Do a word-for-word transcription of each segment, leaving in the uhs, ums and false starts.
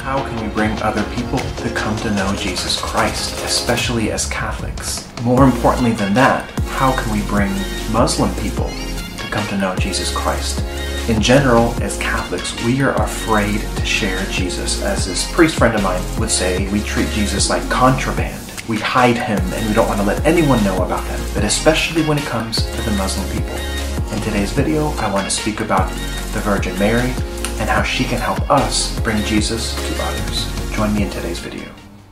How can we bring other people to come to know Jesus Christ, especially as Catholics? More importantly than that, how can we bring Muslim people to come to know Jesus Christ? In general, as Catholics, we are afraid to share Jesus. As this priest friend of mine would say, we treat Jesus like contraband. We hide him and we don't want to let anyone know about him, but especially when it comes to the Muslim people. In today's video, I want to speak about the Virgin Mary and how she can help us bring Jesus to others. Join me in today's video.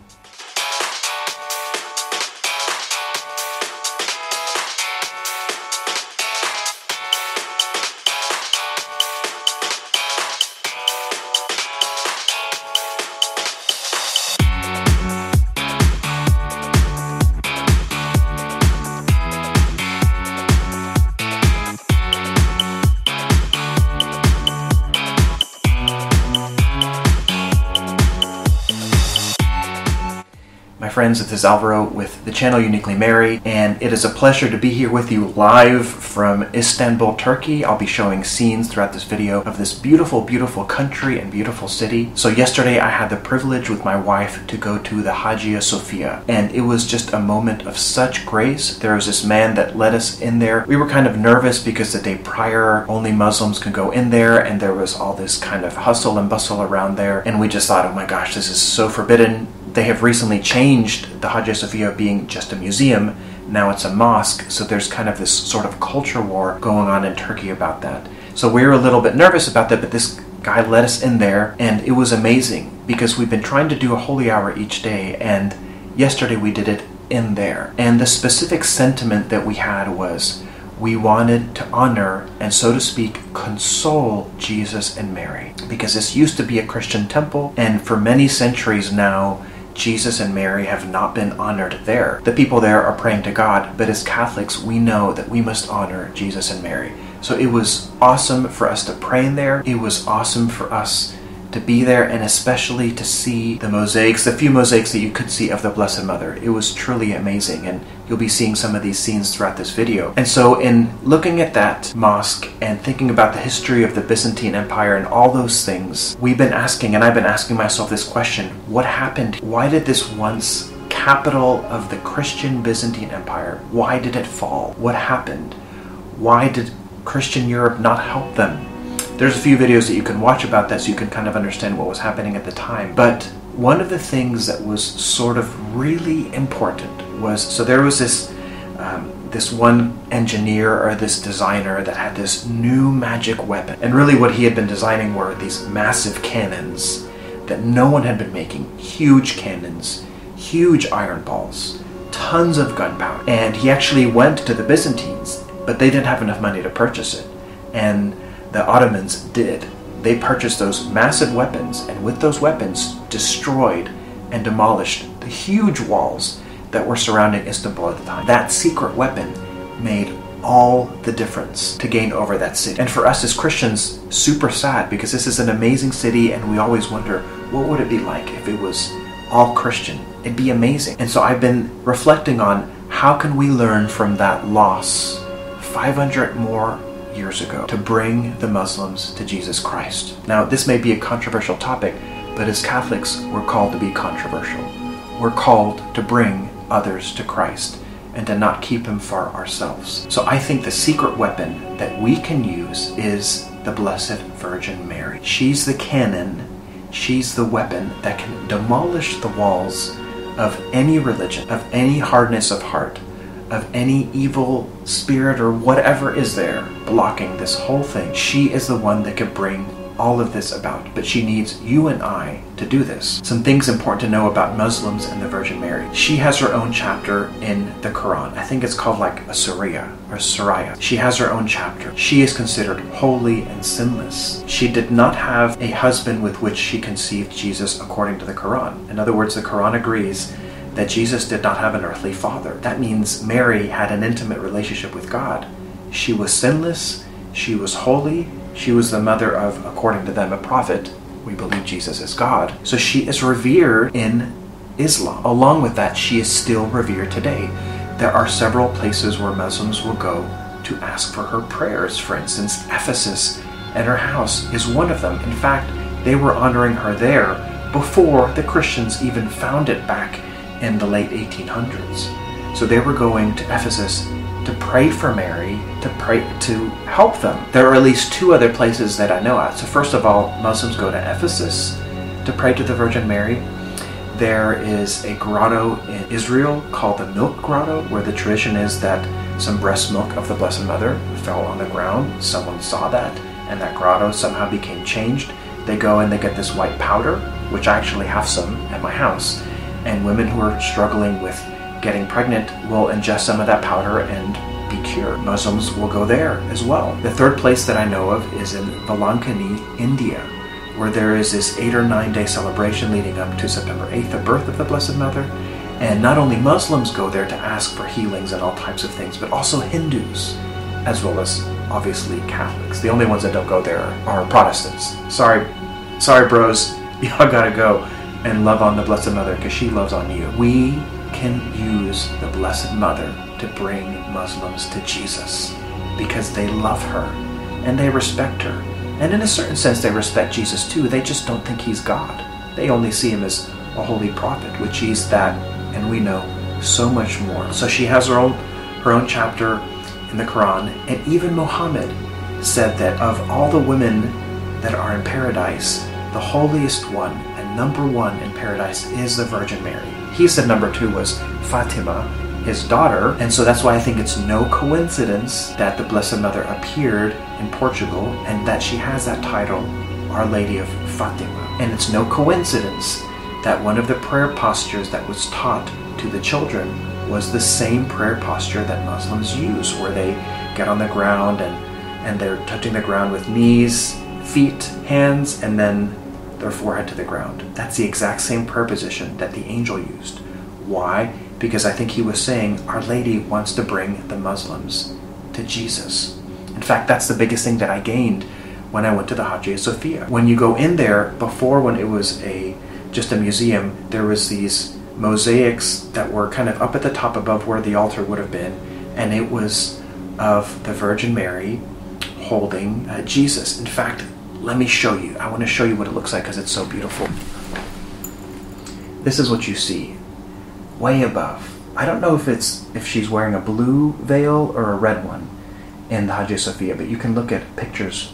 My friends, this is Alvaro with the channel Uniquely Mary, and it is a pleasure to be here with you live from Istanbul, Turkey. I'll be showing scenes throughout this video of this beautiful, beautiful country and beautiful city. So yesterday I had the privilege with my wife to go to the Hagia Sophia, and it was just a moment of such grace. There was this man that led us in there. We were kind of nervous because the day prior only Muslims could go in there, and there was all this kind of hustle and bustle around there, and we just thought, oh my gosh, this is so forbidden. They have recently changed the Hagia Sophia being just a museum. Now it's a mosque, so there's kind of this sort of culture war going on in Turkey about that. So we were a little bit nervous about that, but this guy led us in there, and it was amazing because we've been trying to do a holy hour each day, and yesterday we did it in there. And the specific sentiment that we had was we wanted to honor and, so to speak, console Jesus and Mary, because this used to be a Christian temple, and for many centuries now, Jesus and Mary have not been honored there. The people there are praying to God, but as Catholics, we know that we must honor Jesus and Mary. So it was awesome for us to pray in there. It was awesome for us to be there, and especially to see the mosaics, the few mosaics that you could see of the Blessed Mother. It was truly amazing, and you'll be seeing some of these scenes throughout this video. And so in looking at that mosque and thinking about the history of the Byzantine Empire and all those things, we've been asking, and I've been asking myself this question: what happened? Why did this once capital of the Christian Byzantine Empire, why did it fall? What happened? Why did Christian Europe not help them? There's a few videos that you can watch about that so you can kind of understand what was happening at the time. But one of the things that was sort of really important was, so there was this um, this one engineer or this designer that had this new magic weapon. And really what he had been designing were these massive cannons that no one had been making. Huge cannons, huge iron balls, tons of gunpowder. And he actually went to the Byzantines, but they didn't have enough money to purchase it. And the Ottomans did. They purchased those massive weapons, and with those weapons destroyed and demolished the huge walls that were surrounding Istanbul at the time. That secret weapon made all the difference to gain over that city. And for us as Christians, super sad, because this is an amazing city, and we always wonder, what would it be like if it was all Christian? It'd be amazing. And so I've been reflecting on how can we learn from that loss five hundred more years ago to bring the Muslims to Jesus Christ. Now, this may be a controversial topic, but as Catholics, we're called to be controversial. We're called to bring others to Christ and to not keep him for ourselves. So I think the secret weapon that we can use is the Blessed Virgin Mary. She's the cannon, she's the weapon that can demolish the walls of any religion, of any hardness of heart, of any evil spirit or whatever is there blocking this whole thing. She is the one that can bring all of this about, but she needs you and I to do this. Some things important to know about Muslims and the Virgin Mary. She has her own chapter in the Quran. I think it's called like a surah or surah. She has her own chapter. She is considered holy and sinless. She did not have a husband with which she conceived Jesus according to the Quran. In other words, the Quran agrees that Jesus did not have an earthly father. That means Mary had an intimate relationship with God. She was sinless, she was holy, she was the mother of, according to them, a prophet. We believe Jesus is God. So she is revered in Islam. Along with that, she is still revered today. There are several places where Muslims will go to ask for her prayers. For instance, Ephesus and her house is one of them. In fact, they were honoring her there before the Christians even found it back in the late eighteen hundreds. So they were going to Ephesus to pray for Mary, to pray to help them. There are at least two other places that I know of. So first of all, Muslims go to Ephesus to pray to the Virgin Mary. There is a grotto in Israel called the Milk Grotto, where the tradition is that some breast milk of the Blessed Mother fell on the ground. Someone saw that, and that grotto somehow became changed. They go and they get this white powder, which I actually have some at my house, and women who are struggling with getting pregnant will ingest some of that powder and be cured. Muslims will go there as well. The third place that I know of is in Velankani, India, where there is this eight or nine day celebration leading up to September eighth, the birth of the Blessed Mother. And not only Muslims go there to ask for healings and all types of things, but also Hindus, as well as obviously Catholics. The only ones that don't go there are Protestants. Sorry, sorry bros, y'all gotta go and love on the Blessed Mother because she loves on you. We can use the Blessed Mother to bring Muslims to Jesus because they love her and they respect her. And in a certain sense, they respect Jesus too. They just don't think he's God. They only see him as a holy prophet, which he's that, and we know so much more. So she has her own, her own chapter in the Quran, and even Muhammad said that of all the women that are in paradise, the holiest one and number one in paradise is the Virgin Mary. He said number two was Fatima, his daughter, and so that's why I think it's no coincidence that the Blessed Mother appeared in Portugal and that she has that title, Our Lady of Fatima. And it's no coincidence that one of the prayer postures that was taught to the children was the same prayer posture that Muslims use, where they get on the ground and, and they're touching the ground with knees, feet, hands, and then their forehead to the ground. That's the exact same prayer position that the angel used. Why? Because I think he was saying Our Lady wants to bring the Muslims to Jesus. In fact, that's the biggest thing that I gained when I went to the Hagia Sophia. When you go in there, before when it was a just a museum, there was these mosaics that were kind of up at the top above where the altar would have been, and it was of the Virgin Mary holding uh, Jesus. In fact, let me show you. I want to show you what it looks like because it's so beautiful. This is what you see way above. I don't know if it's if she's wearing a blue veil or a red one in the Hagia Sophia, but you can look at pictures.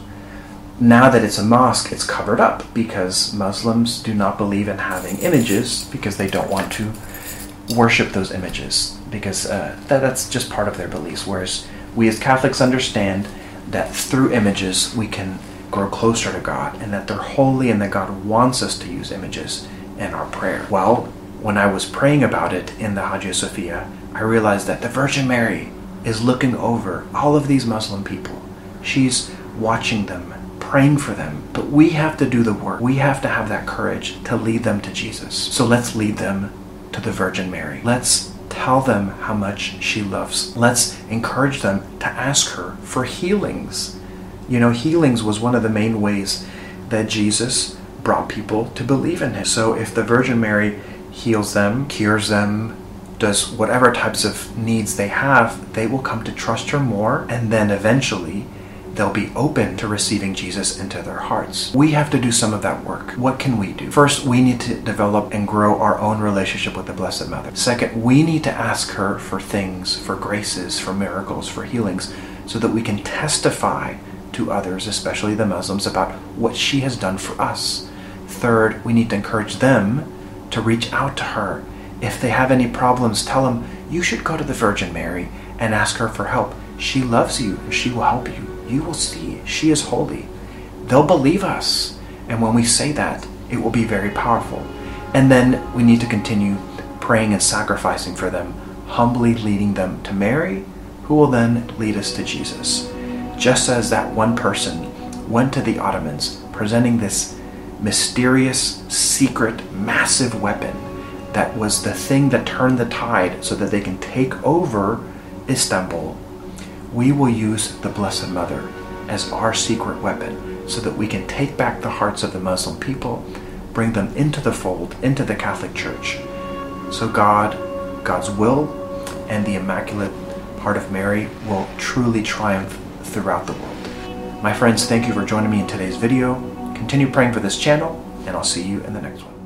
Now that it's a mosque, it's covered up because Muslims do not believe in having images because they don't want to worship those images, because uh, that, that's just part of their beliefs. Whereas we as Catholics understand that through images we can grow closer to God, and that they're holy, and that God wants us to use images in our prayer. Well, when I was praying about it in the Hagia Sophia, I realized that the Virgin Mary is looking over all of these Muslim people. She's watching them, praying for them, but we have to do the work. We have to have that courage to lead them to Jesus. So let's lead them to the Virgin Mary. Let's tell them how much she loves. Let's encourage them to ask her for healings. You know, healings was one of the main ways that Jesus brought people to believe in him. So if the Virgin Mary heals them, cures them, does whatever types of needs they have, they will come to trust her more, and then eventually they'll be open to receiving Jesus into their hearts. We have to do some of that work. What can we do? First, we need to develop and grow our own relationship with the Blessed Mother. Second, we need to ask her for things, for graces, for miracles, for healings, so that we can testify to others, especially the Muslims, about what she has done for us. Third, we need to encourage them to reach out to her. If they have any problems, tell them, you should go to the Virgin Mary and ask her for help. She loves you. She will help you. You will see. She is holy. They'll believe us. And when we say that, it will be very powerful. And then we need to continue praying and sacrificing for them, humbly leading them to Mary, who will then lead us to Jesus. Just as that one person went to the Ottomans presenting this mysterious, secret, massive weapon that was the thing that turned the tide so that they can take over Istanbul, we will use the Blessed Mother as our secret weapon so that we can take back the hearts of the Muslim people, bring them into the fold, into the Catholic Church. So God, God's will, and the Immaculate Heart of Mary will truly triumph throughout the world. My friends, thank you for joining me in today's video. Continue praying for this channel, and I'll see you in the next one.